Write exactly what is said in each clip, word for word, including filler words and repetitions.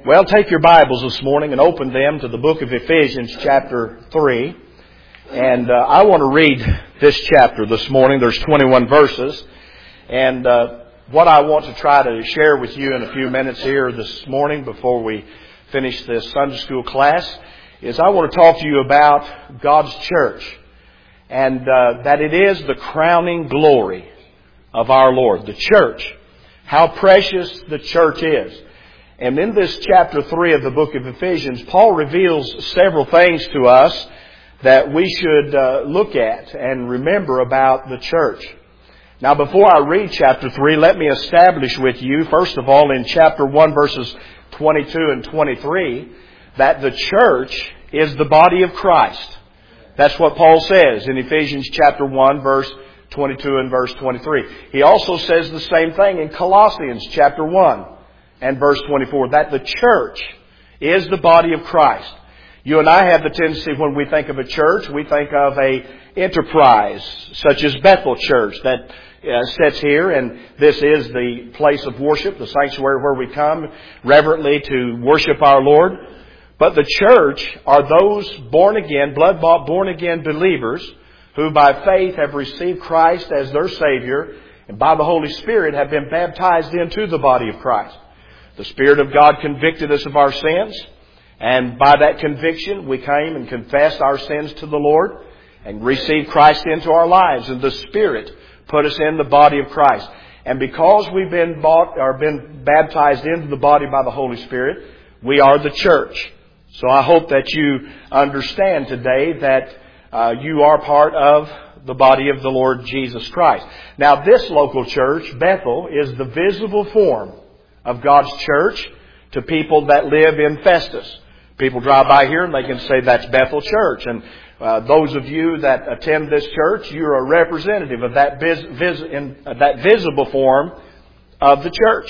Well, take your Bibles this morning and open them to the book of Ephesians chapter three. And uh, I want to read this chapter this morning. There's twenty-one verses. And uh, what I want to try to share with you in a few minutes here this morning before we finish this Sunday school class is I want to talk to you about God's church. And uh, that it is the crowning glory of our Lord, the church. How precious the church is. And in this chapter three of the book of Ephesians, Paul reveals several things to us that we should uh, look at and remember about the church. Now, before I read chapter three, let me establish with you, first of all, in chapter one, verses twenty-two and twenty-three, that the church is the body of Christ. That's what Paul says in Ephesians chapter one, verse twenty-two and verse twenty-three. He also says the same thing in Colossians chapter one. And verse twenty-four, that the church is the body of Christ. You and I have the tendency when we think of a church, we think of a enterprise such as Bethel Church that uh, sits here, and this is the place of worship, the sanctuary where we come reverently to worship our Lord. But the church are those born again, blood-bought, born-again believers who by faith have received Christ as their Savior and by the Holy Spirit have been baptized into the body of Christ. The Spirit of God convicted us of our sins, and by that conviction we came and confessed our sins to the Lord and received Christ into our lives, and the Spirit put us in the body of Christ. And because we've been bought or been baptized into the body by the Holy Spirit, we are the church. So I hope that you understand today that uh, you are part of the body of the Lord Jesus Christ. Now, this local church, Bethel, is the visible form of God's church to people that live in Festus. People drive by here and they can say that's Bethel Church. And uh, those of you that attend this church, you're a representative of that, vis- vis- in, uh, that visible form of the church.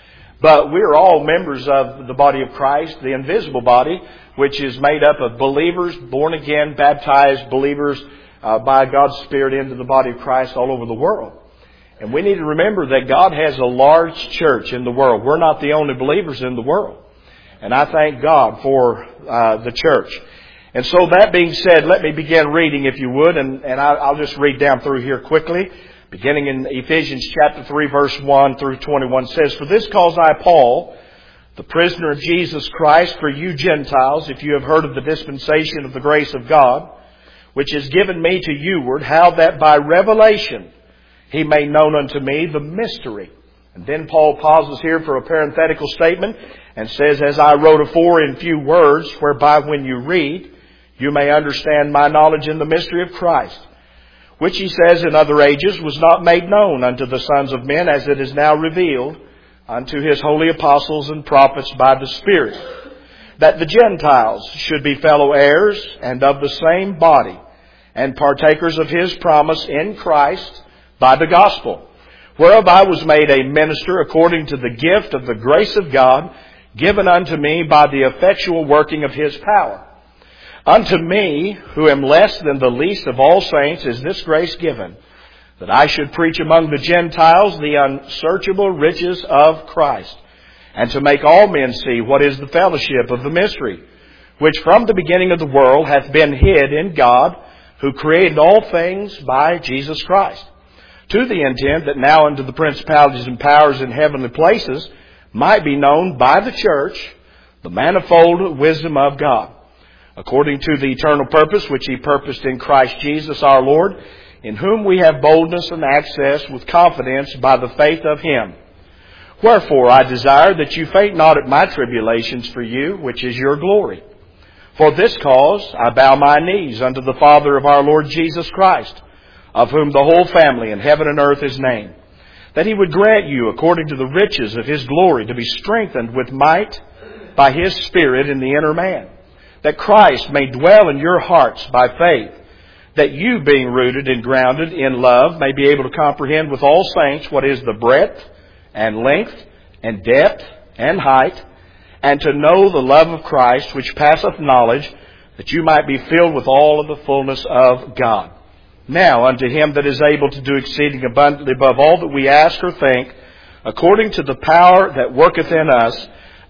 But we're all members of the body of Christ, the invisible body, which is made up of believers, born again, baptized believers uh, by God's Spirit into the body of Christ all over the world. And we need to remember that God has a large church in the world. We're not the only believers in the world. And I thank God for uh, the church. And so that being said, let me begin reading if you would. And, and I'll just read down through here quickly. Beginning in Ephesians chapter three, verse one through twenty-one says, For this cause I, Paul, the prisoner of Jesus Christ, for you Gentiles, if you have heard of the dispensation of the grace of God, which is given me to youward, how that by revelation He made known unto me the mystery. And then Paul pauses here for a parenthetical statement and says, As I wrote afore in few words, whereby when you read, you may understand my knowledge in the mystery of Christ, which he says in other ages was not made known unto the sons of men, as it is now revealed unto his holy apostles and prophets by the Spirit, that the Gentiles should be fellow heirs and of the same body, and partakers of his promise in Christ, by the gospel, whereof I was made a minister according to the gift of the grace of God given unto me by the effectual working of His power. Unto me, who am less than the least of all saints, is this grace given, that I should preach among the Gentiles the unsearchable riches of Christ, and to make all men see what is the fellowship of the mystery, which from the beginning of the world hath been hid in God, who created all things by Jesus Christ, to the intent that now unto the principalities and powers in heavenly places might be known by the church the manifold wisdom of God, according to the eternal purpose which He purposed in Christ Jesus our Lord, in whom we have boldness and access with confidence by the faith of Him. Wherefore I desire that you faint not at my tribulations for you, which is your glory. For this cause I bow my knees unto the Father of our Lord Jesus Christ, of whom the whole family in heaven and earth is named, that He would grant you, according to the riches of His glory, to be strengthened with might by His Spirit in the inner man, that Christ may dwell in your hearts by faith, that you, being rooted and grounded in love, may be able to comprehend with all saints what is the breadth and length and depth and height, and to know the love of Christ, which passeth knowledge, that you might be filled with all of the fullness of God. Now unto Him that is able to do exceeding abundantly above all that we ask or think, according to the power that worketh in us,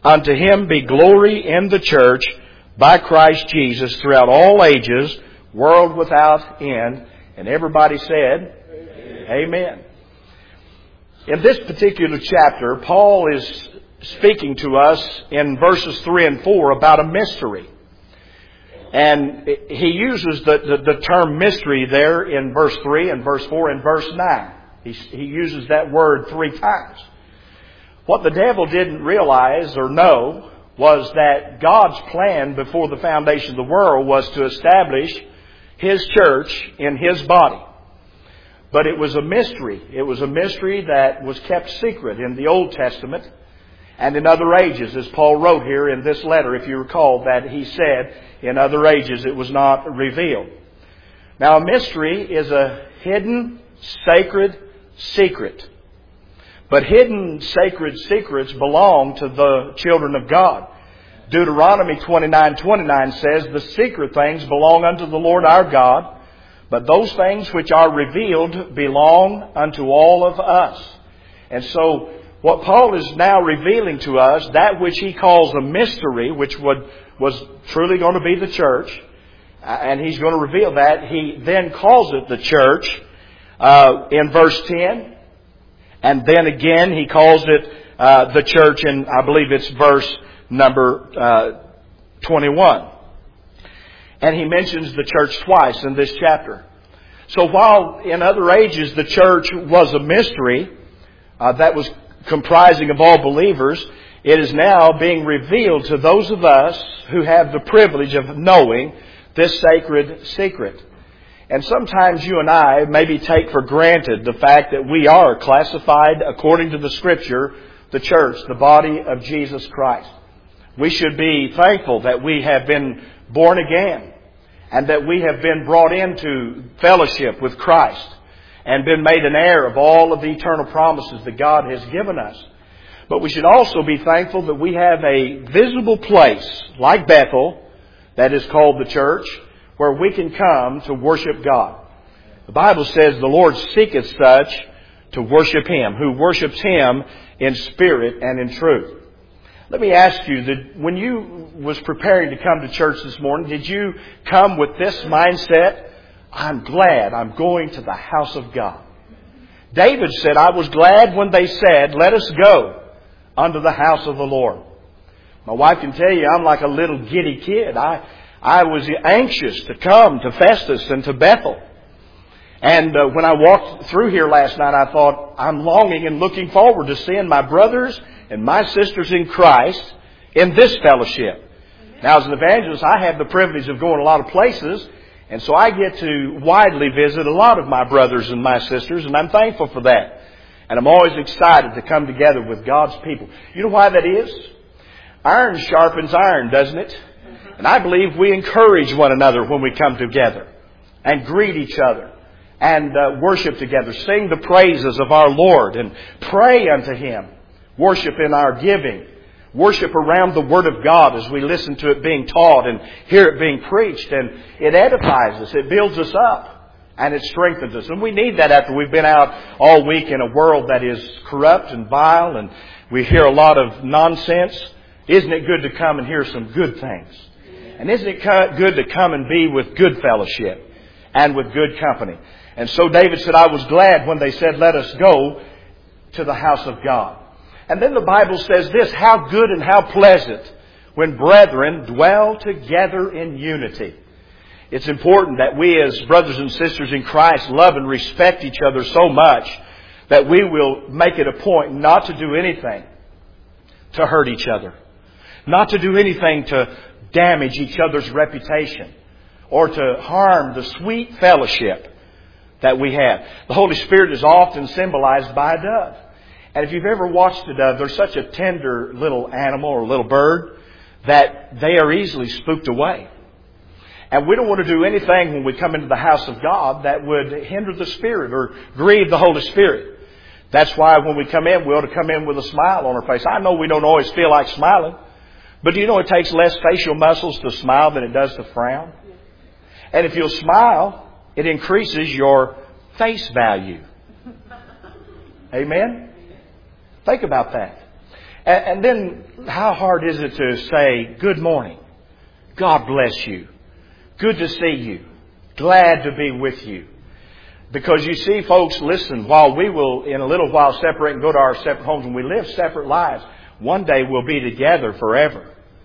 Unto Him be glory in the church by Christ Jesus throughout all ages, world without end. And everybody said, Amen. Amen. In this particular chapter, Paul is speaking to us in verses three and four about a mystery. And he uses the, the, the term mystery there in verse three and verse four and verse nine. He, he uses that word three times. What the devil didn't realize or know was that God's plan before the foundation of the world was to establish His church in His body. But it was a mystery. It was a mystery that was kept secret in the Old Testament and in other ages, as Paul wrote here in this letter, if you recall, that he said in other ages it was not revealed. Now, a mystery is a hidden, sacred secret. But hidden, sacred secrets belong to the children of God. Deuteronomy twenty-nine twenty-nine says, the secret things belong unto the Lord our God, but those things which are revealed belong unto all of us. And so, what Paul is now revealing to us, that which he calls a mystery, which would, was truly going to be the church, and he's going to reveal that, he then calls it the church uh, in verse ten, and then again he calls it uh, the church in, I believe it's verse number uh, twenty-one. And he mentions the church twice in this chapter. So while in other ages the church was a mystery uh, that was comprising of all believers, it is now being revealed to those of us who have the privilege of knowing this sacred secret. And sometimes you and I maybe take for granted the fact that we are classified according to the Scripture, the church, the body of Jesus Christ. We should be thankful that we have been born again and that we have been brought into fellowship with Christ and been made an heir of all of the eternal promises that God has given us. But we should also be thankful that we have a visible place, like Bethel, that is called the church, where we can come to worship God. The Bible says the Lord seeketh such to worship Him, who worships Him in spirit and in truth. Let me ask you, that when you was preparing to come to church this morning, did you come with this mindset? I'm glad I'm going to the house of God. David said, I was glad when they said, let us go unto the house of the Lord. My wife can tell you I'm like a little giddy kid. I, I was anxious to come to Festus and to Bethel. And uh, when I walked through here last night, I thought, I'm longing and looking forward to seeing my brothers and my sisters in Christ in this fellowship. Now, as an evangelist, I have the privilege of going a lot of places, and so I get to widely visit a lot of my brothers and my sisters, and I'm thankful for that. And I'm always excited to come together with God's people. You know why that is? Iron sharpens iron, doesn't it? And I believe we encourage one another when we come together and greet each other and uh, worship together, sing the praises of our Lord and pray unto Him, worship in our giving, worship around the Word of God as we listen to it being taught and hear it being preached. And it edifies us, it builds us up. And it strengthens us. And we need that after we've been out all week in a world that is corrupt and vile and we hear a lot of nonsense. Isn't it good to come and hear some good things? And isn't it good to come and be with good fellowship and with good company? And so David said, I was glad when they said, let us go to the house of God. And then the Bible says this, how good and how pleasant when brethren dwell together in unity. It's important that we as brothers and sisters in Christ love and respect each other so much that we will make it a point not to do anything to hurt each other. Not to do anything to damage each other's reputation or to harm the sweet fellowship that we have. The Holy Spirit is often symbolized by a dove. And if you've ever watched a dove, they're such a tender little animal or little bird that they are easily spooked away. And we don't want to do anything when we come into the house of God that would hinder the Spirit or grieve the Holy Spirit. That's why when we come in, we ought to come in with a smile on our face. I know we don't always feel like smiling, but do you know it takes less facial muscles to smile than it does to frown? And if you'll smile, it increases your face value. Amen? Think about that. And, and then how hard is it to say, good morning, God bless you, good to see you, glad to be with you. Because you see, folks, listen, while we will in a little while separate and go to our separate homes and we live separate lives, one day we'll be together forever.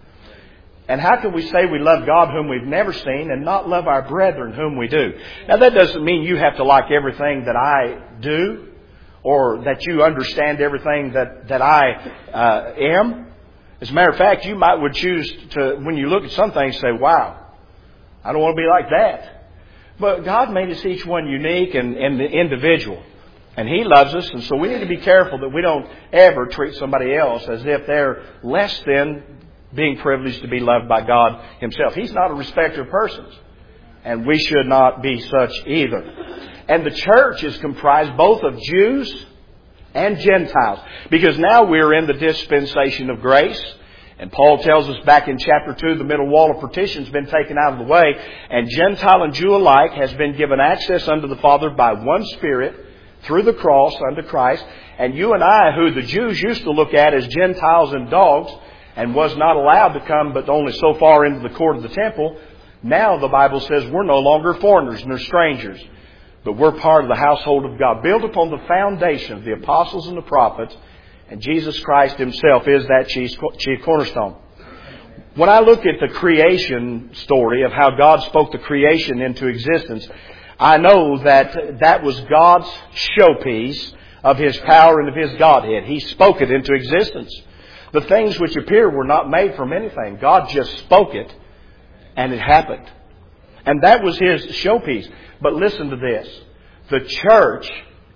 And how can we say we love God whom we've never seen and not love our brethren whom we do? Now that doesn't mean you have to like everything that I do or that you understand everything that, that I uh, am. As a matter of fact, you might would choose to, when you look at some things, say, wow, I don't want to be like that. But God made us each one unique and, and individual. And He loves us, and so we need to be careful that we don't ever treat somebody else as if they're less than being privileged to be loved by God Himself. He's not a respecter of persons. And we should not be such either. And the church is comprised both of Jews and Gentiles. Because now we're in the dispensation of grace. And Paul tells us back in chapter two, the middle wall of partition has been taken out of the way. And Gentile and Jew alike has been given access unto the Father by one Spirit through the cross unto Christ. And you and I, who the Jews used to look at as Gentiles and dogs, and was not allowed to come but only so far into the court of the temple, now the Bible says we're no longer foreigners and they're strangers, but we're part of the household of God, built upon the foundation of the apostles and the prophets, and Jesus Christ Himself is that chief cornerstone. When I look at the creation story of how God spoke the creation into existence, I know that that was God's showpiece of His power and of His Godhead. He spoke it into existence. The things which appear were not made from anything. God just spoke it, and it happened. And that was His showpiece. But listen to this. The church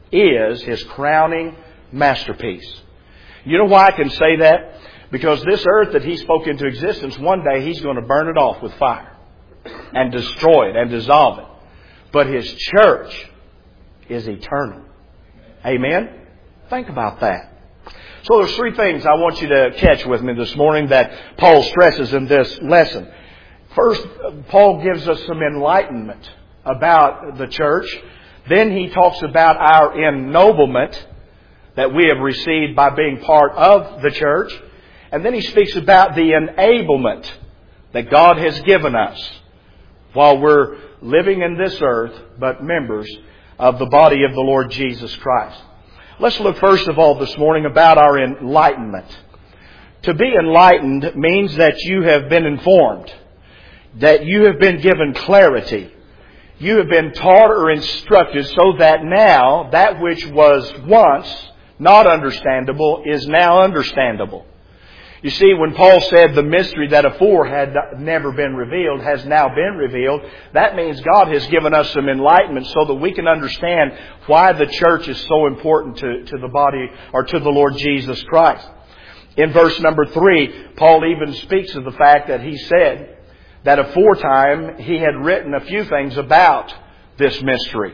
is His crowning masterpiece. You know why I can say that? Because this earth that He spoke into existence, one day He's going to burn it off with fire and destroy it and dissolve it. But His church is eternal. Amen? Think about that. So there's three things I want you to catch with me this morning that Paul stresses in this lesson. First, Paul gives us some enlightenment about the church. Then he talks about our ennoblement that we have received by being part of the church. And then he speaks about the enablement that God has given us while we're living in this earth, but members of the body of the Lord Jesus Christ. Let's look first of all this morning about our enlightenment. To be enlightened means that you have been informed, that you have been given clarity. You have been taught or instructed so that now that which was once not understandable is now understandable. You see, when Paul said the mystery that afore had never been revealed has now been revealed, that means God has given us some enlightenment so that we can understand why the church is so important to, to the body or to the Lord Jesus Christ. In verse number three, Paul even speaks of the fact that he said that aforetime he had written a few things about this mystery.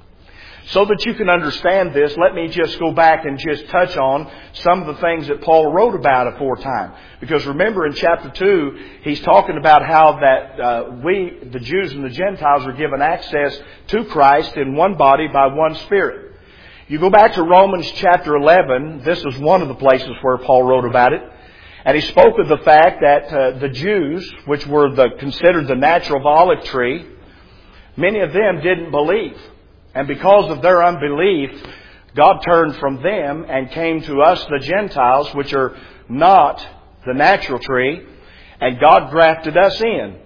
So that you can understand this, let me just go back and just touch on some of the things that Paul wrote about aforetime. Because remember in chapter two, he's talking about how that uh, we, the Jews and the Gentiles, are given access to Christ in one body by one Spirit. You go back to Romans chapter eleven, this is one of the places where Paul wrote about it. And he spoke of the fact that uh, the Jews, which were the, considered the natural olive tree, many of them didn't believe. And because of their unbelief, God turned from them and came to us, the Gentiles, which are not the natural tree, and God grafted us in.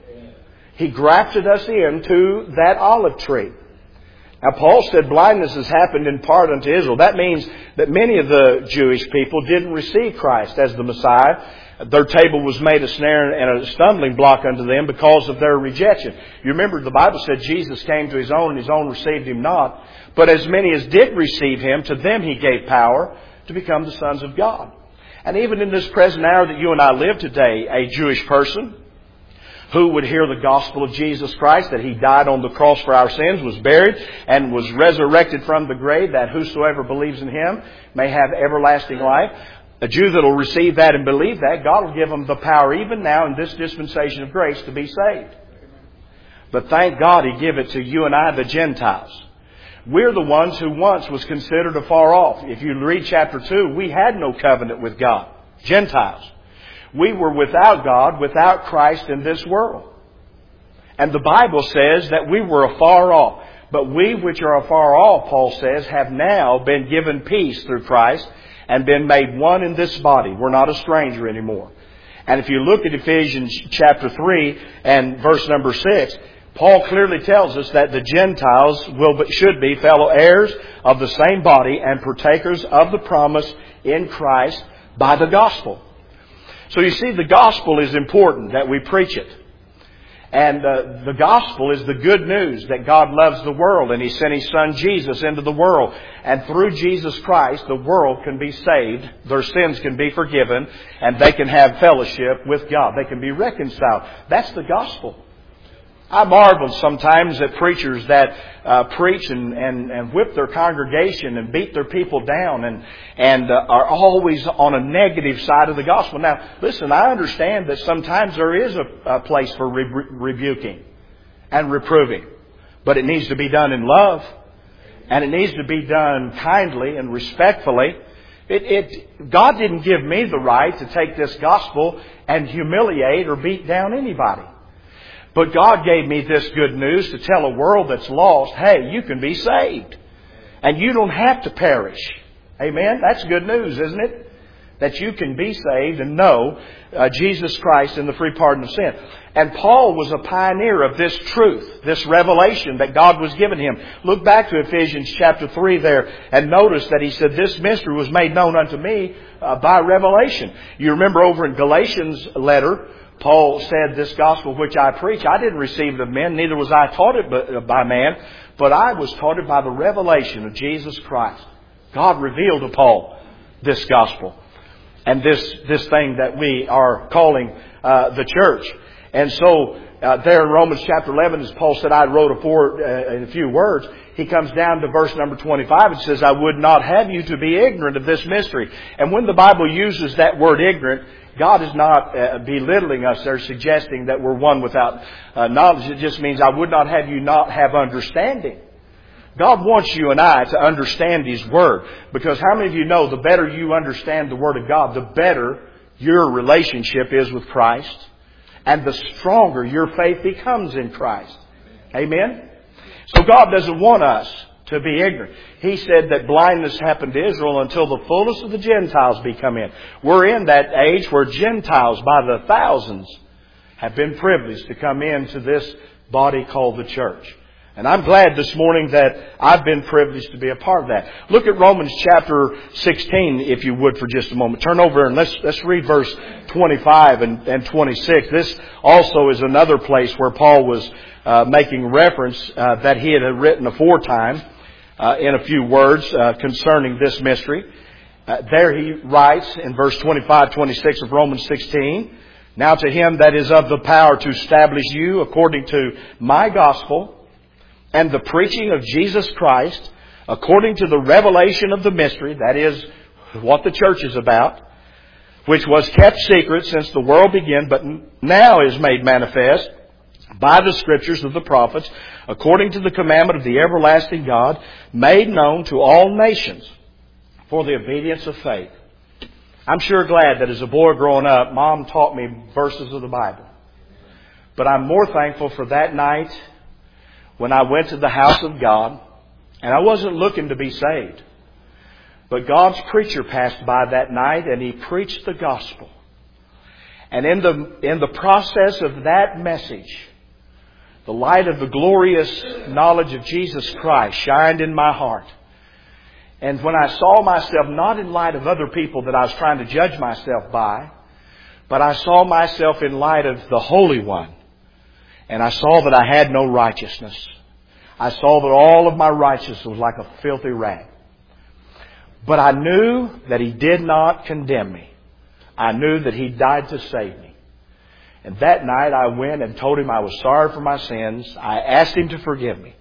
He grafted us into that olive tree. Now, Paul said blindness has happened in part unto Israel. That means that many of the Jewish people didn't receive Christ as the Messiah. Their table was made a snare and a stumbling block unto them because of their rejection. You remember the Bible said Jesus came to His own and His own received Him not. But as many as did receive Him, to them He gave power to become the sons of God. And even in this present hour that you and I live today, a Jewish person who would hear the gospel of Jesus Christ, that He died on the cross for our sins, was buried, and was resurrected from the grave, that whosoever believes in Him may have everlasting life. A Jew that will receive that and believe that, God will give them the power even now in this dispensation of grace to be saved. But thank God He gave it to you and I, the Gentiles. We're the ones who once was considered afar off. If you read chapter two, we had no covenant with God. Gentiles. We were without God, without Christ in this world. And the Bible says that we were afar off. But we which are afar off, Paul says, have now been given peace through Christ and been made one in this body. We're not a stranger anymore. And if you look at Ephesians chapter three and verse number six, Paul clearly tells us that the Gentiles will should be fellow heirs of the same body and partakers of the promise in Christ by the gospel. So you see, the gospel is important that we preach it. And uh, the gospel is the good news that God loves the world and He sent His Son Jesus into the world. And through Jesus Christ, the world can be saved, their sins can be forgiven, and they can have fellowship with God. They can be reconciled. That's the gospel. I marvel sometimes at preachers that uh, preach and, and, and whip their congregation and beat their people down and, and uh, are always on a negative side of the gospel. Now, listen, I understand that sometimes there is a, a place for re- rebuking and reproving. But it needs to be done in love. And it needs to be done kindly and respectfully. It, it, God didn't give me the right to take this gospel and humiliate or beat down anybody. But God gave me this good news to tell a world that's lost, hey, you can be saved. And you don't have to perish. Amen? That's good news, isn't it? That you can be saved and know uh, Jesus Christ and the free pardon of sin. And Paul was a pioneer of this truth, this revelation that God was giving him. Look back to Ephesians chapter three there and notice that he said, this mystery was made known unto me uh, by revelation. You remember over in Galatians letter, Paul said, this gospel which I preach, I didn't receive it of men, neither was I taught it by man, but I was taught it by the revelation of Jesus Christ. God revealed to Paul this gospel and this this thing that we are calling uh, the church. And so uh, there in Romans chapter eleven, as Paul said, I wrote a four, uh, in a few words, he comes down to verse number twenty-five and says, I would not have you to be ignorant of this mystery. And when the Bible uses that word ignorant, God is not uh, belittling us. They're suggesting that we're one without uh, knowledge. It just means I would not have you not have understanding. God wants you and I to understand His Word. Because how many of you know the better you understand the Word of God, the better your relationship is with Christ and the stronger your faith becomes in Christ. Amen? So God doesn't want us to be ignorant. He said that blindness happened to Israel until the fullness of the Gentiles be come in. We're in that age where Gentiles by the thousands have been privileged to come into this body called the church. And I'm glad this morning that I've been privileged to be a part of that. Look at Romans chapter sixteen, if you would, for just a moment. Turn over and let's let's read verse twenty-five and, and twenty-six. This also is another place where Paul was uh, making reference uh, that he had written aforetime uh, in a few words uh, concerning this mystery. Uh, there he writes in verse twenty-five, twenty-six of Romans sixteen, now to Him that is of the power to establish you according to my gospel, and the preaching of Jesus Christ, according to the revelation of the mystery, that is what the church is about, which was kept secret since the world began, but now is made manifest by the Scriptures of the prophets, according to the commandment of the everlasting God, made known to all nations for the obedience of faith. I'm sure glad that as a boy growing up, Mom taught me verses of the Bible. But I'm more thankful for that night when I went to the house of God, and I wasn't looking to be saved. But God's preacher passed by that night and he preached the gospel. And in the, in the process of that message, the light of the glorious knowledge of Jesus Christ shined in my heart. And when I saw myself, not in light of other people that I was trying to judge myself by, but I saw myself in light of the Holy One. And I saw that I had no righteousness. I saw that all of my righteousness was like a filthy rag. But I knew that He did not condemn me. I knew that He died to save me. And that night I went and told Him I was sorry for my sins. I asked Him to forgive me.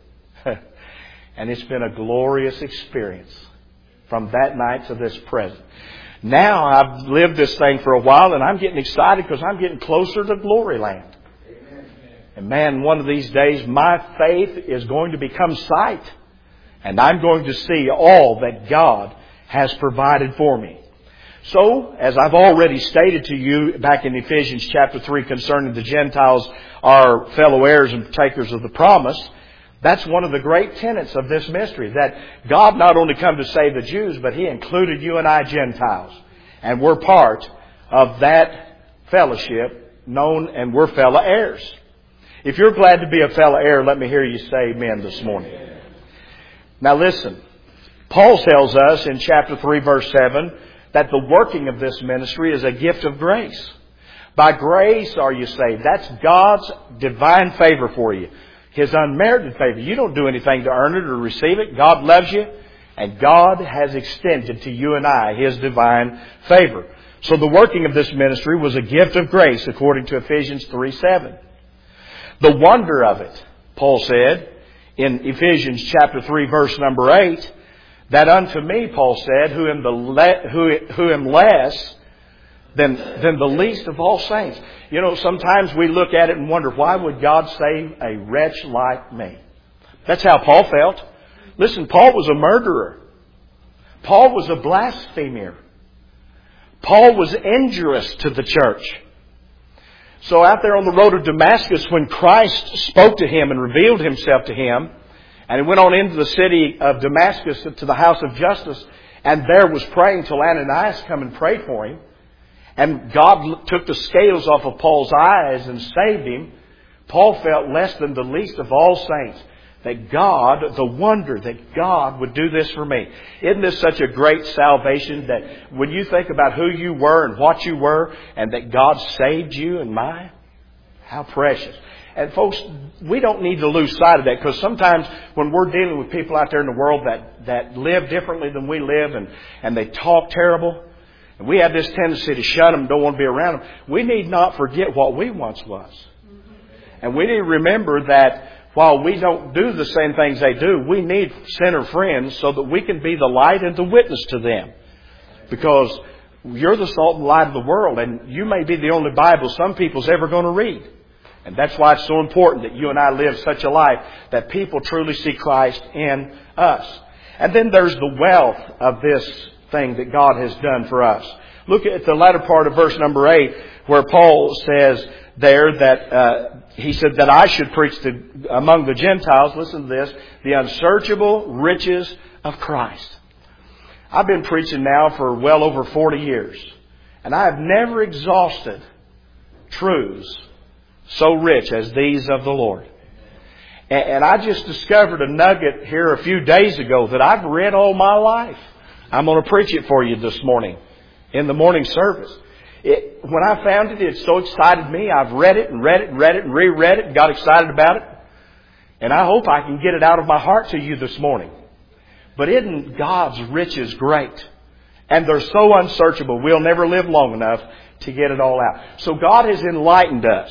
And it's been a glorious experience from that night to this present. Now I've lived this thing for a while and I'm getting excited because I'm getting closer to glory land. And man, one of these days, my faith is going to become sight. And I'm going to see all that God has provided for me. So, as I've already stated to you back in Ephesians chapter three concerning the Gentiles, our fellow heirs and partakers of the promise, that's one of the great tenets of this mystery, that God not only come to save the Jews, but He included you and I Gentiles. And we're part of that fellowship known, and we're fellow heirs. If you're glad to be a fellow heir, let me hear you say amen this morning. Now listen, Paul tells us in chapter three verse seven that the working of this ministry is a gift of grace. By grace are you saved. That's God's divine favor for you. His unmerited favor. You don't do anything to earn it or receive it. God loves you, and God has extended to you and I His divine favor. So the working of this ministry was a gift of grace according to Ephesians three seven. The wonder of it, Paul said in Ephesians chapter three verse number eight, that unto me, Paul said, who am, the le- who, who am less than, than the least of all saints. You know, sometimes we look at it and wonder, why would God save a wretch like me? That's how Paul felt. Listen, Paul was a murderer. Paul was a blasphemer. Paul was injurious to the church. So out there on the road of Damascus, when Christ spoke to him and revealed Himself to him, and he went on into the city of Damascus to the house of justice, and there was praying till Ananias come and prayed for him. And God took the scales off of Paul's eyes and saved him. Paul felt less than the least of all saints. That God, the wonder that God would do this for me. Isn't this such a great salvation that when you think about who you were and what you were, and that God saved you and mine? How precious. And folks, we don't need to lose sight of that, because sometimes when we're dealing with people out there in the world that, that live differently than we live, and, and they talk terrible, and we have this tendency to shun them, don't want to be around them, we need not forget what we once was. And we need to remember that while we don't do the same things they do, we need sinner friends so that we can be the light and the witness to them. Because you're the salt and light of the world, and you may be the only Bible some people's ever going to read. And that's why it's so important that you and I live such a life that people truly see Christ in us. And then there's the wealth of this thing that God has done for us. Look at the latter part of verse number eight, where Paul says there that uh, he said that I should preach to, among the Gentiles, listen to this, the unsearchable riches of Christ. I've been preaching now for well over forty years, and I have never exhausted truths so rich as these of the Lord. And, and I just discovered a nugget here a few days ago that I've read all my life. I'm going to preach it for you this morning in the morning service. It, when I found it, it so excited me. I've read it and read it and read it and reread it and got excited about it. And I hope I can get it out of my heart to you this morning. But isn't God's riches great? And they're so unsearchable. We'll never live long enough to get it all out. So God has enlightened us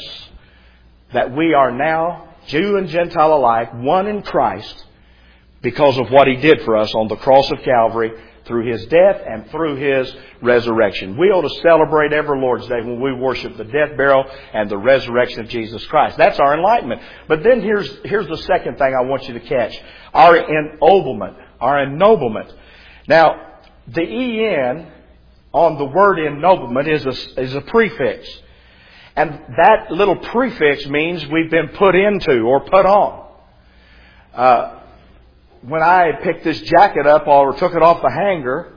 that we are now, Jew and Gentile alike, one in Christ because of what He did for us on the cross of Calvary, through His death and through His resurrection. We ought to celebrate every Lord's Day when we worship the death, burial, and the resurrection of Jesus Christ. That's our enlightenment. But then here's, here's the second thing I want you to catch. Our ennoblement. Our ennoblement. Now, the E N on the word ennoblement is a, is a prefix. And that little prefix means we've been put into or put on. Uh, when I picked this jacket up or took it off the hanger,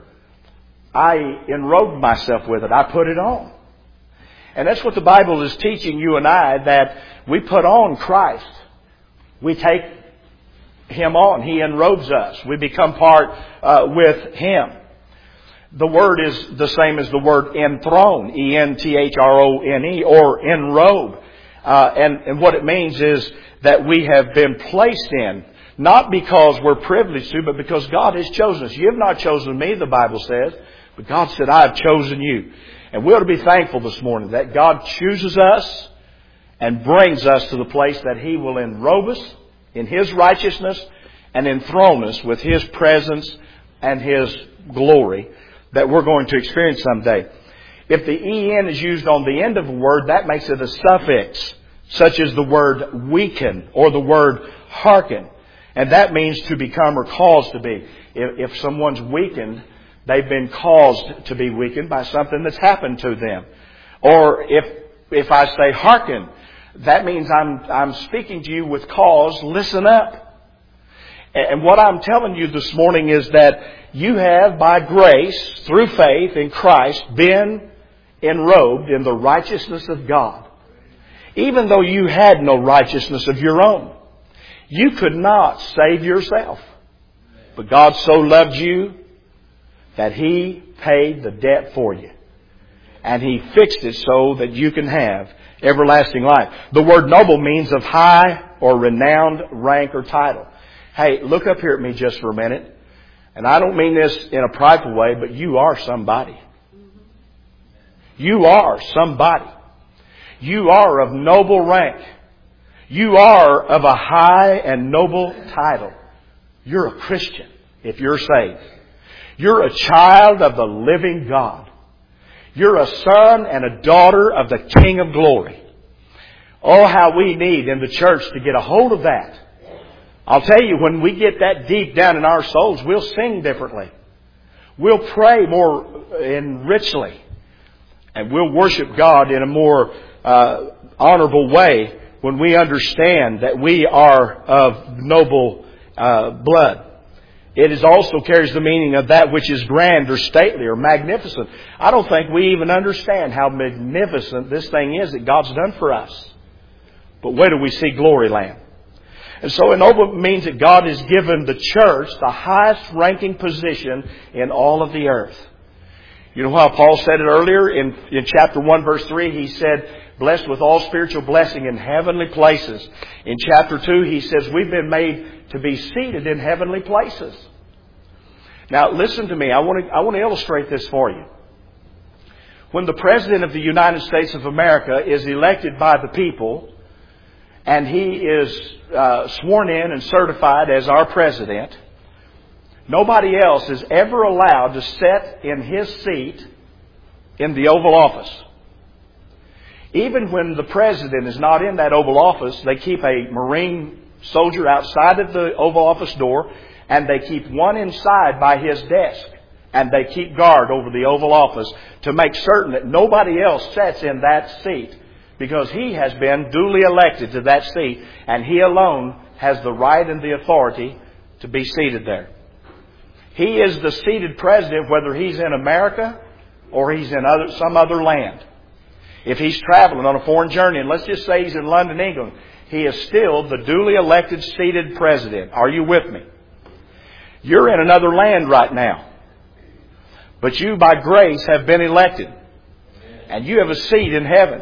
I enrobed myself with it. I put it on. And that's what the Bible is teaching you and I, that we put on Christ. We take Him on. He enrobes us. We become part uh, with Him. The word is the same as the word enthrone, E N T H R O N E, or enrobe. Uh, and, and what it means is that we have been placed in, not because we're privileged to, but because God has chosen us. You have not chosen me, the Bible says, but God said, I have chosen you. And we ought to be thankful this morning that God chooses us and brings us to the place that He will enrobe us in His righteousness and enthrone us with His presence and His glory that we're going to experience someday. If the E N is used on the end of a word, that makes it a suffix, such as the word weaken or the word hearken. And that means to become or cause to be. If, if someone's weakened, they've been caused to be weakened by something that's happened to them. Or if if I say hearken, that means I'm I'm speaking to you with cause. Listen up. And what I'm telling you this morning is that you have, by grace, through faith in Christ, been enrobed in the righteousness of God. Even though you had no righteousness of your own. You could not save yourself. But God so loved you that He paid the debt for you. And He fixed it so that you can have everlasting life. The word noble means of high or renowned rank or title. Hey, look up here at me just for a minute. And I don't mean this in a prideful way, but you are somebody. You are somebody. You are of noble rank. You are of a high and noble title. You're a Christian if you're saved. You're a child of the living God. You're a son and a daughter of the King of Glory. Oh, how we need in the church to get a hold of that. I'll tell you, when we get that deep down in our souls, we'll sing differently. We'll pray more and richly. And we'll worship God in a more uh, honorable way when we understand that we are of noble uh, blood. It is also carries the meaning of that which is grand or stately or magnificent. I don't think we even understand how magnificent this thing is that God's done for us. But where do we see glory land? And so ennoble means that God has given the church the highest ranking position in all of the earth. You know how Paul said it earlier in, in chapter one verse three? He said, blessed with all spiritual blessing in heavenly places. In chapter two he says we've been made to be seated in heavenly places. Now listen to me. I want to, I want to illustrate this for you. When the President of the United States of America is elected by the people, and he is uh, sworn in and certified as our President, nobody else is ever allowed to sit in his seat in the Oval Office. Even when the President is not in that Oval Office, they keep a Marine soldier outside of the Oval Office door, and they keep one inside by his desk. And they keep guard over the Oval Office to make certain that nobody else sits in that seat. Because he has been duly elected to that seat, and he alone has the right and the authority to be seated there. He is the seated president whether he's in America or he's in other, some other land. If he's traveling on a foreign journey, and let's just say he's in London, England, he is still the duly elected seated president. Are you with me? You're in another land right now. But you, by grace, have been elected. And you have a seat in heaven.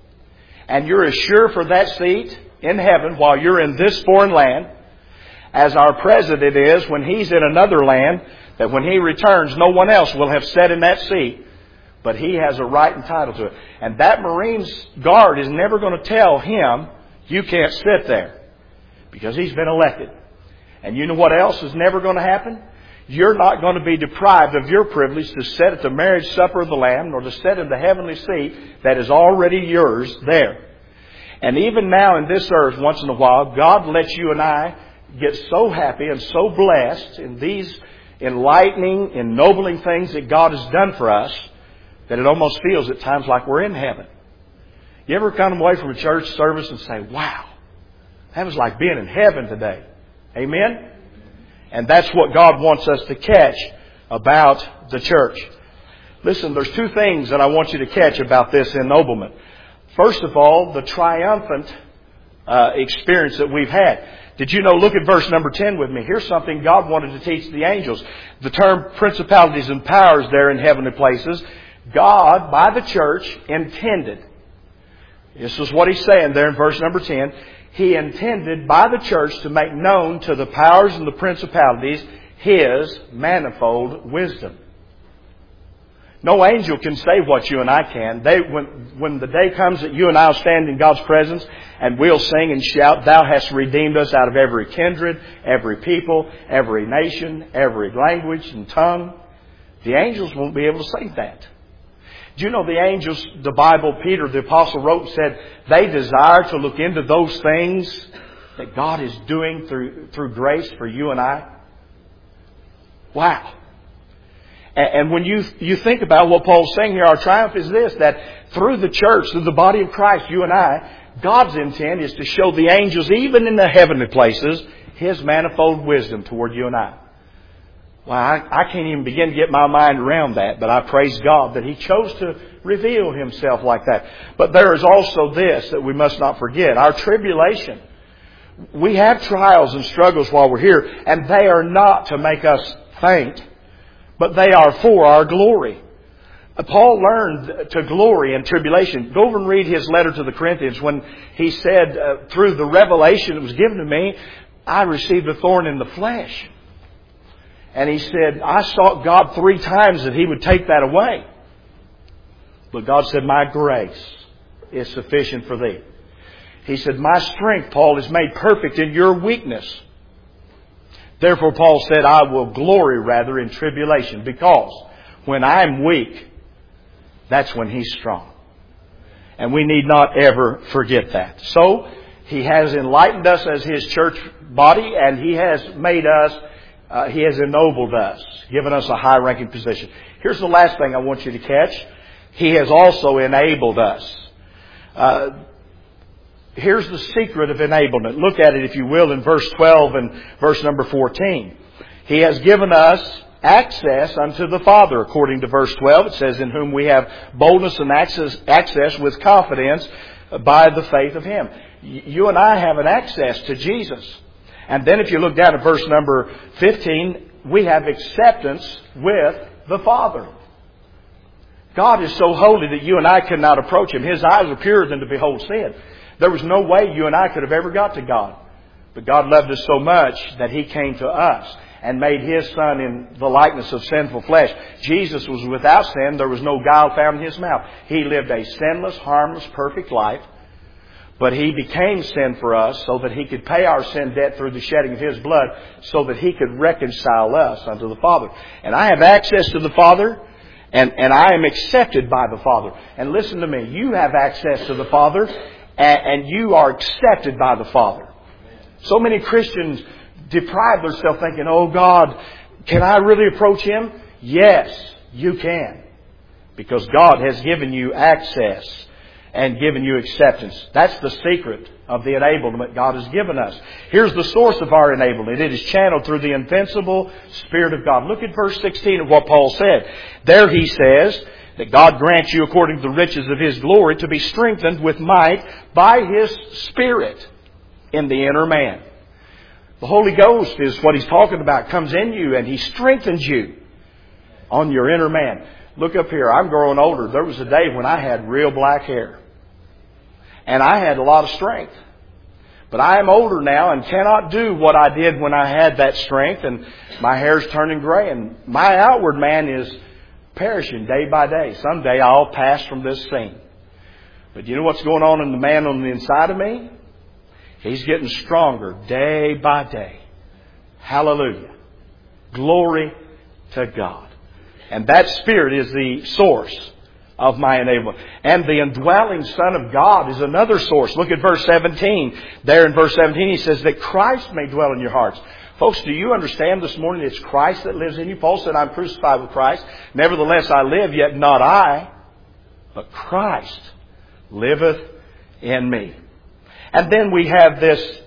And you're as sure for that seat in heaven while you're in this foreign land as our president is when he's in another land, that when he returns, no one else will have sat in that seat, but he has a right and title to it. And that Marine's guard is never going to tell him, you can't sit there, because he's been elected. And you know what else is never going to happen? You're not going to be deprived of your privilege to sit at the marriage supper of the Lamb, nor to sit in the heavenly seat that is already yours there. And even now in this earth, once in a while, God lets you and I get so happy and so blessed in these enlightening, ennobling things that God has done for us, that it almost feels at times like we're in heaven. You ever come away from a church service and say, wow, that was like being in heaven today. Amen? And that's what God wants us to catch about the church. Listen, there's two things that I want you to catch about this ennoblement. First of all, the triumphant uh, experience that we've had. Did you know, look at verse number ten with me. Here's something God wanted to teach the angels. The term principalities and powers there in heavenly places, God, by the church, intended. This is what He's saying there in verse number ten. He intended by the church to make known to the powers and the principalities His manifold wisdom. No angel can say what you and I can. They, when, when the day comes that you and I will stand in God's presence and we'll sing and shout, Thou hast redeemed us out of every kindred, every people, every nation, every language and tongue. The angels won't be able to say that. Do you know the angels, the Bible, Peter the Apostle wrote and said, they desire to look into those things that God is doing through, through grace for you and I? Wow. And, and when you, you think about what Paul's saying here, our triumph is this, that through the church, through the body of Christ, you and I, God's intent is to show the angels, even in the heavenly places, His manifold wisdom toward you and I. Well, I, I can't even begin to get my mind around that, but I praise God that He chose to reveal Himself like that. But there is also this that we must not forget. Our tribulation. We have trials and struggles while we're here, and they are not to make us faint, but they are for our glory. Paul learned to glory in tribulation. Go over and read his letter to the Corinthians when he said, uh, through the revelation that was given to me, I received a thorn in the flesh. And he said, I sought God three times that He would take that away. But God said, my grace is sufficient for thee. He said, my strength, Paul, is made perfect in your weakness. Therefore, Paul said, I will glory rather in tribulation, because when I'm weak, that's when He's strong. And we need not ever forget that. So, He has enlightened us as His church body, and He has made us, uh, He has ennobled us, given us a high-ranking position. Here's the last thing I want you to catch. He has also enabled us. Uh, here's the secret of enablement. Look at it, if you will, in verse twelve and verse number fourteen. He has given us access unto the Father. According to verse twelve, it says, in whom we have boldness and access, access with confidence by the faith of Him. You and I have an access to Jesus. And then if you look down at verse number fifteen, we have acceptance with the Father. God is so holy that you and I could not approach Him. His eyes are purer than to behold sin. There was no way you and I could have ever got to God. But God loved us so much that He came to us and made His Son in the likeness of sinful flesh. Jesus was without sin. There was no guile found in His mouth. He lived a sinless, harmless, perfect life. But He became sin for us so that He could pay our sin debt through the shedding of His blood, so that He could reconcile us unto the Father. And I have access to the Father, and, and I am accepted by the Father. And listen to me, you have access to the Father, and, and you are accepted by the Father. So many Christians deprive themselves thinking, oh God, can I really approach Him? Yes, you can. Because God has given you access and given you acceptance. That's the secret of the enablement God has given us. Here's the source of our enablement. It is channeled through the invincible Spirit of God. Look at verse sixteen of what Paul said. There he says that God grants you, according to the riches of His glory, to be strengthened with might by His Spirit in the inner man. The Holy Ghost is what he's talking about, comes in you, and He strengthens you on your inner man. Look up here. I'm growing older. There was a day when I had real black hair. And I had a lot of strength. But I am older now and cannot do what I did when I had that strength. And my hair's turning gray. And my outward man is perishing day by day. Someday I'll pass from this scene. But you know what's going on in the man on the inside of me? He's getting stronger day by day. Hallelujah. Glory to God. And that Spirit is the source of my enablement. And the indwelling Son of God is another source. Look at verse seventeen. There in verse seventeen he says that Christ may dwell in your hearts. Folks, do you understand this morning it's Christ that lives in you? Paul said, I'm crucified with Christ. Nevertheless I live, yet not I, but Christ liveth in me. And then we have this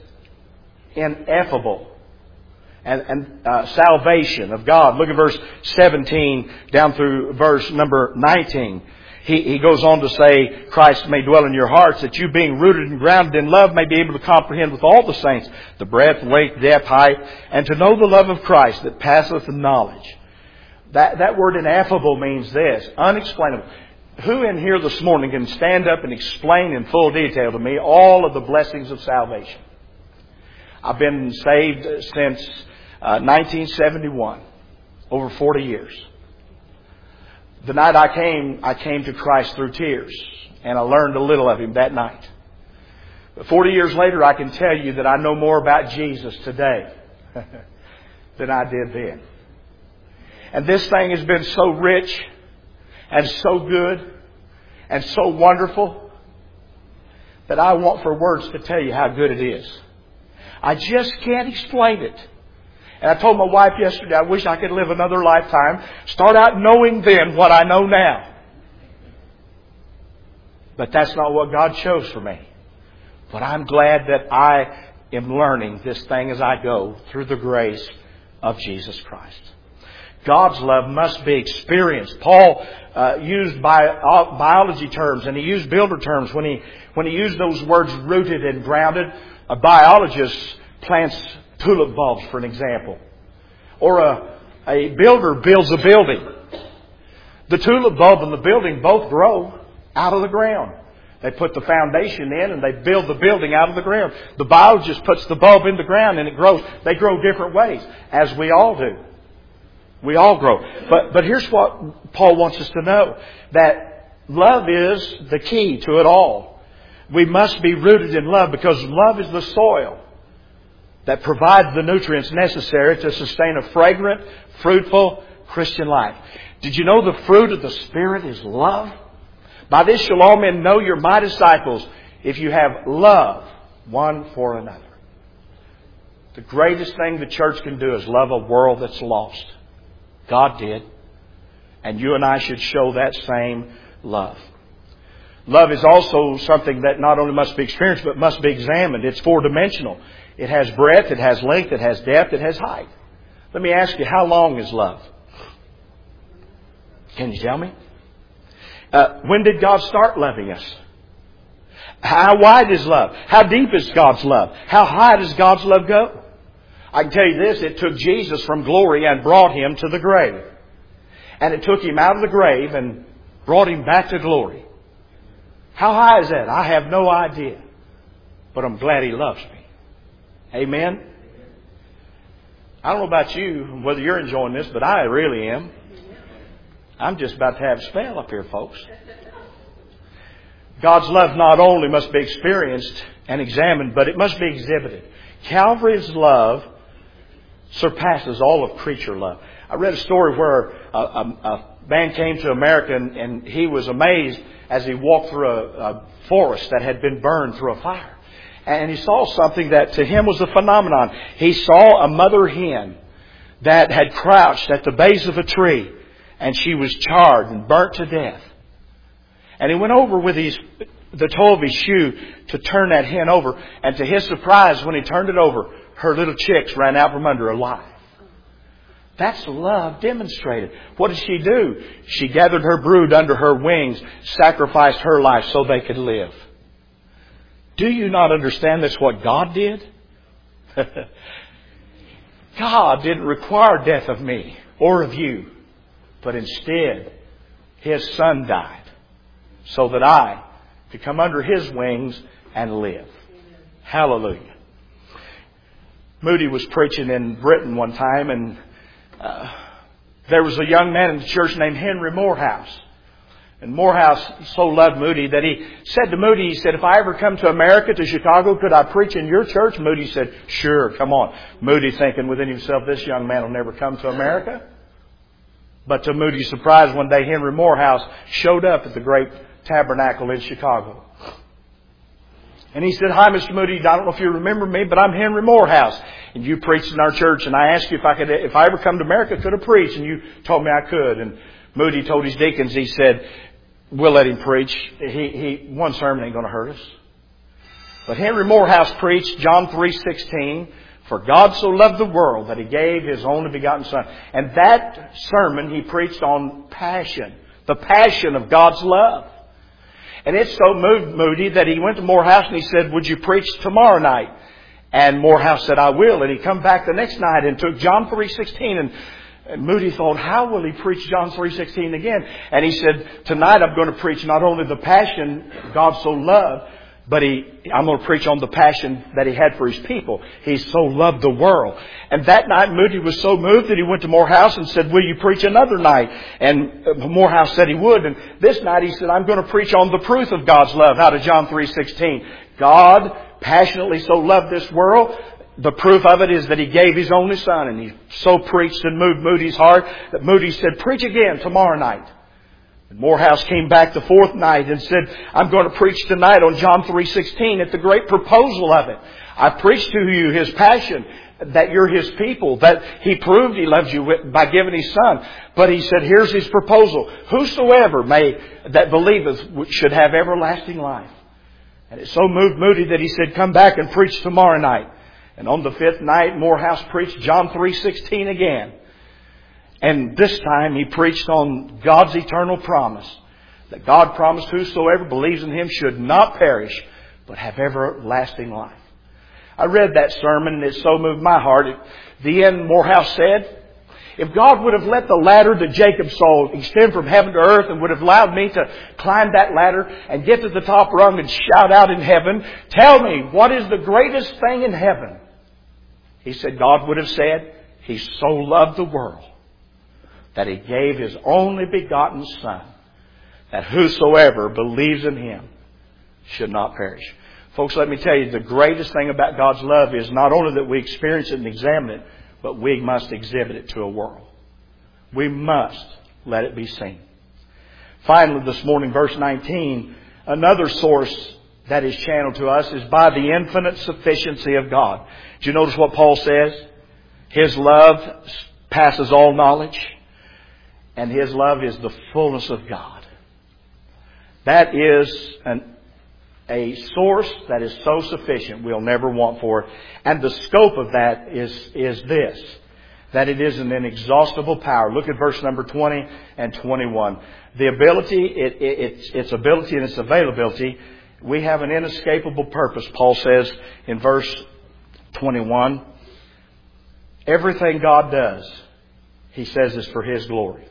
ineffable and, and uh, salvation of God. Look at verse seventeen down through verse number nineteen. He, he goes on to say, Christ may dwell in your hearts, that you being rooted and grounded in love may be able to comprehend with all the saints the breadth, length, depth, height, and to know the love of Christ that passeth knowledge. That, that word ineffable means this, unexplainable. Who in here this morning can stand up and explain in full detail to me all of the blessings of salvation? I've been saved since uh, nineteen seventy-one, over forty years. The night I came, I came to Christ through tears, and I learned a little of Him that night. But forty years later, I can tell you that I know more about Jesus today than I did then. And this thing has been so rich and so good and so wonderful that I want for words to tell you how good it is. I just can't explain it. And I told my wife yesterday, I wish I could live another lifetime, start out knowing then what I know now. But that's not what God chose for me. But I'm glad that I am learning this thing as I go through the grace of Jesus Christ. God's love must be experienced. Paul uh, used bio, biology terms and he used builder terms when he when he used those words rooted and grounded. A biologist plants tulip bulbs, for an example, or a a builder builds a building. The tulip bulb and the building both grow out of the ground. They put the foundation in and they build the building out of the ground. The biologist puts the bulb in the ground and it grows. They grow different ways, as we all do. We all grow. But but here's what Paul wants us to know. That love is the key to it all. We must be rooted in love because love is the soil that provides the nutrients necessary to sustain a fragrant, fruitful Christian life. Did you know the fruit of the Spirit is love? By this shall all men know you're my disciples if you have love one for another. The greatest thing the church can do is love a world that's lost. God did. And you and I should show that same love. Love is also something that not only must be experienced, but must be examined. It's four-dimensional. It has breadth, it has length, it has depth, it has height. Let me ask you, how long is love? Can you tell me? Uh, when did God start loving us? How wide is love? How deep is God's love? How high does God's love go? I can tell you this, it took Jesus from glory and brought Him to the grave. And it took Him out of the grave and brought Him back to glory. How high is that? I have no idea. But I'm glad He loves me. Amen? I don't know about you, whether you're enjoying this, but I really am. I'm just about to have a spell up here, folks. God's love not only must be experienced and examined, but it must be exhibited. Calvary's love surpasses all of creature love. I read a story where a, a, a man came to America and, and he was amazed as he walked through a, a forest that had been burned through a fire. And he saw something that to him was a phenomenon. He saw a mother hen that had crouched at the base of a tree and she was charred and burnt to death. And he went over with his, the toe of his shoe to turn that hen over. And to his surprise, when he turned it over, her little chicks ran out from under alive. That's love demonstrated. What did she do? She gathered her brood under her wings, sacrificed her life so they could live. Do you not understand that's what God did? God didn't require death of me or of you, but instead His Son died so that I could come under His wings and live. Hallelujah. Moody was preaching in Britain one time, and uh, there was a young man in the church named Henry Morehouse. And Morehouse so loved Moody that he said to Moody, he said, if I ever come to America, to Chicago, could I preach in your church? Moody said, sure, come on. Moody thinking within himself, this young man will never come to America. But to Moody's surprise, one day Henry Morehouse showed up at the great tabernacle in Chicago. And he said, hi, Mister Moody, I don't know if you remember me, but I'm Henry Morehouse. And you preached in our church, and I asked you if I could, if I ever come to America, could I preach? And you told me I could. And Moody told his deacons, he said, we'll let him preach. He, he, one sermon ain't going to hurt us. But Henry Morehouse preached John three sixteen, for God so loved the world that He gave His only begotten Son. And that sermon he preached on passion, the passion of God's love. And it so moved Moody that he went to Morehouse and he said, would you preach tomorrow night? And Morehouse said, I will. And he come back the next night and took John three sixteen. And, and Moody thought, how will he preach John three sixteen again? And he said, tonight I'm going to preach not only the passion God so loved, but he, I'm going to preach on the passion that He had for His people. He so loved the world. And that night Moody was so moved that he went to Morehouse and said, will you preach another night? And Morehouse said he would. And this night he said, I'm going to preach on the proof of God's love out of John three sixteen. God passionately so loved this world. The proof of it is that He gave His only Son. And he so preached and moved Moody's heart that Moody said, preach again tomorrow night. And Morehouse came back the fourth night and said, I'm going to preach tonight on John three sixteen at the great proposal of it. I preached to you His passion, that you're His people, that He proved He loves you by giving His Son. But He said, here's His proposal. Whosoever may, that believeth should have everlasting life. And it so moved Moody that he said, come back and preach tomorrow night. And on the fifth night, Morehouse preached John three sixteen again. And this time he preached on God's eternal promise. That God promised whosoever believes in Him should not perish, but have everlasting life. I read that sermon and it so moved my heart. At the end, Morehouse said, if God would have let the ladder that Jacob saw extend from heaven to earth and would have allowed me to climb that ladder and get to the top rung and shout out in heaven, tell me, what is the greatest thing in heaven? He said God would have said, He so loved the world that He gave His only begotten Son, that whosoever believes in Him should not perish. Folks, let me tell you, the greatest thing about God's love is not only that we experience it and examine it, but we must exhibit it to a world. We must let it be seen. Finally, this morning, verse nineteen, another source that is channeled to us is by the infinite sufficiency of God. Do you notice what Paul says? His love passes all knowledge, and His love is the fullness of God. That is an, a source that is so sufficient we'll never want for it. And the scope of that is, is this, that it is an inexhaustible power. Look at verse number twenty and twenty-one. The ability, it, it, its, its ability and its availability, we have an inescapable purpose, Paul says in verse twenty-one. Everything God does, he says, is for His glory.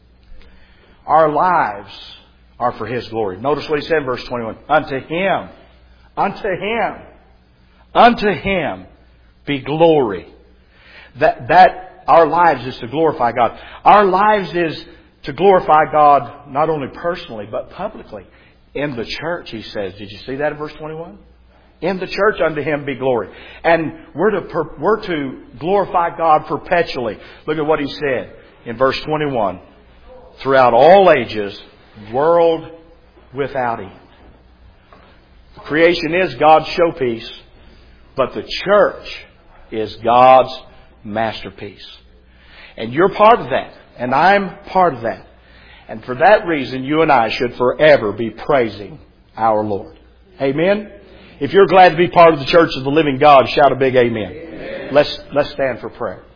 Our lives are for His glory. Notice what he said in verse twenty-one. Unto Him, unto Him, unto Him be glory. That, that our lives is to glorify God. Our lives is to glorify God not only personally, but publicly. In the church, he says. Did you see that in verse twenty-one? In the church unto Him be glory. And we're to, per, we're to glorify God perpetually. Look at what he said in verse twenty-one. Throughout all ages, world without end. The creation is God's showpiece, but the church is God's masterpiece. And you're part of that, and I'm part of that. And for that reason, you and I should forever be praising our Lord. Amen? If you're glad to be part of the church of the living God, shout a big amen. Amen. Let's, let's stand for prayer.